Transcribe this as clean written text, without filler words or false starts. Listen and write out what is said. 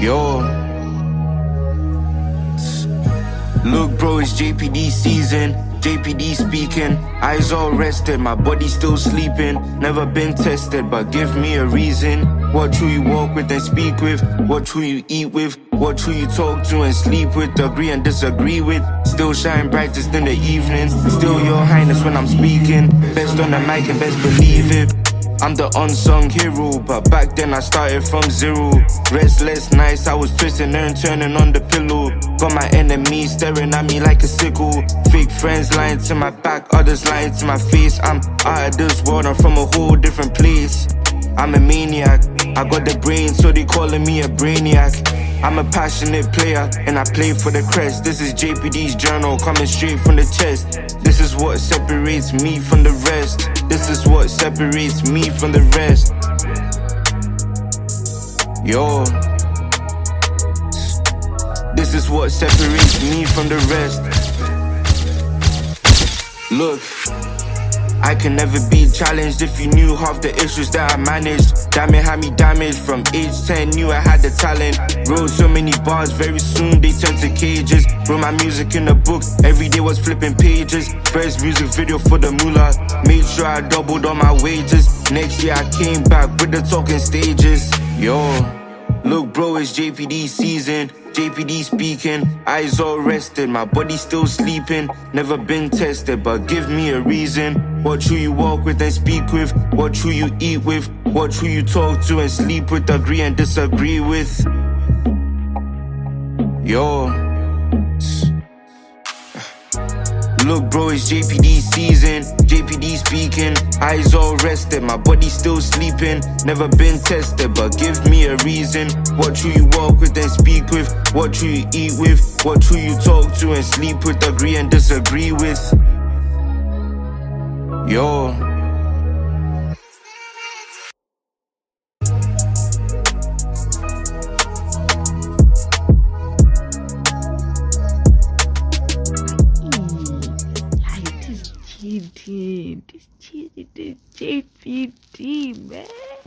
Yo. Look bro, it's JPD season. JPD speaking, eyes all rested, my body still sleeping. Never been tested, but give me a reason. What who you walk with and speak with, what who you eat with, what who you talk to and sleep with, agree and disagree with. Still shine brightest in the evening, still your highness when I'm speaking. Best on the mic and best believe it. I'm the unsung hero, but back then I started from zero. Restless nights, I was twisting and turning on the pillow. Got my enemies staring at me like a sickle. Fake friends lying to my back, others lying to my face. I'm out of this world, I'm from a whole different place. I'm a maniac, I got the brain, so they calling me a brainiac. I'm a passionate player, and I play for the crest. This is JPD's journal, coming straight from the chest. This is what separates me from the rest. This is what separates me from the rest. Yo. This is what separates me from the rest. Look, I can never be challenged. If you knew half the issues that I managed, damn it had me damaged. From age 10 knew I had the talent. Wrote so many bars, very soon they turned to cages. Wrote my music in a book, every day was flipping pages. First music video for the moolah, made sure I doubled all my wages. Next year I came back with the talking stages. Yo, look bro, it's JPD season. JPD speaking, eyes all rested, my body still sleeping. Never been tested, but give me a reason. What who you walk with and speak with, what who you eat with, what who you talk to and sleep with, agree and disagree with. Yo. Look bro, it's JPD season. JPD speaking, eyes all rested, my body still sleeping. Never been tested, but give me a reason. What who you walk with and speak with, what who you eat with, what who you talk to and sleep with, agree and disagree with. Yo. This JPD, man.